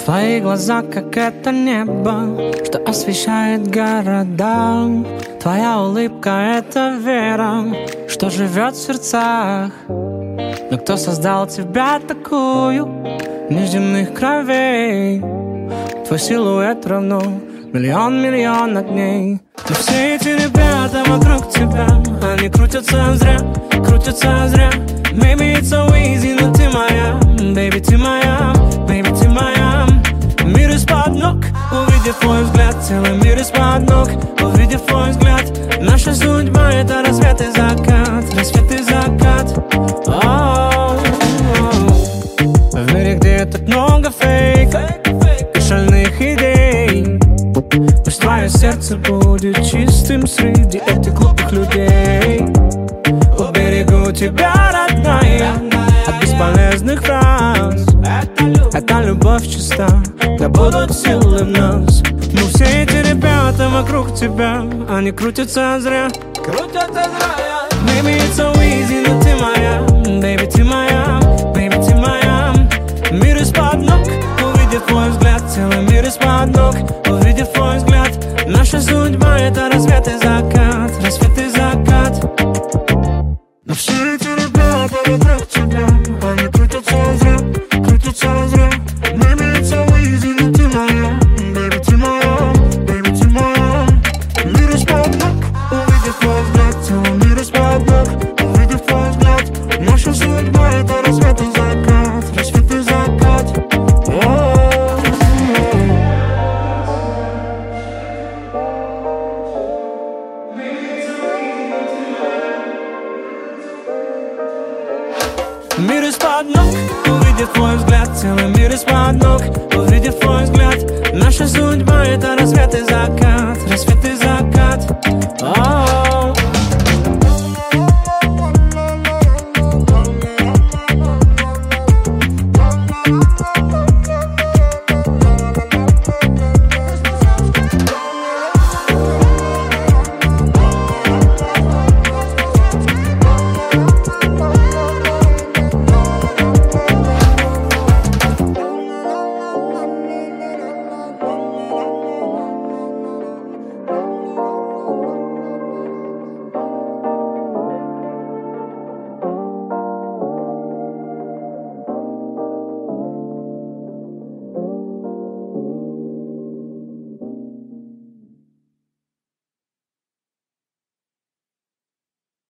Твои глаза, как это небо, что освещает города. Твоя улыбка — это вера, что живет в сердцах. Но кто создал тебя такую, неземных кровей? Твой силуэт равно миллион огней. Но все эти ребята вокруг тебя, они крутятся зря. Maybe it's so easy, но ты моя, baby, ты моя, baby, ты моя. Мир из-под ног, увидев твой взгляд, целый мир из-под ног, увидев твой взгляд. Наша судьба — это рассвет и закат, рассвет и закат. В мире, где так много фейков и шальных идей, пусть твое сердце будет чистым среди этих глупых людей. Уберегу тебя, родная, от бесполезных фраз. Эта любовь чиста, да будут силы в нас. Но все эти ребята вокруг тебя, они крутятся зря. Maybe it's so easy, но ты моя, baby, ты моя, baby, ты моя. Мир из-под ног, увидев твой взгляд, целый мир из-под ног, увидев твой взгляд. Наша судьба — это рассвет и закат, рассвет и закат. Но все эти ребята вокруг тебя, они крутятся зря. Maybe it's so easy, но ты моя, baby, ты моя, baby, ты моя. Мир из-под ног, увидев твой взгляд, целый мир из-под ног, увидев твой взгляд. Наша судьба — это рассвет и закат, рассвет и закат. Мир из-под ног, увидев твой взгляд, целый мир из-под ног, увидев твой взгляд. Наша судьба — это рассвет.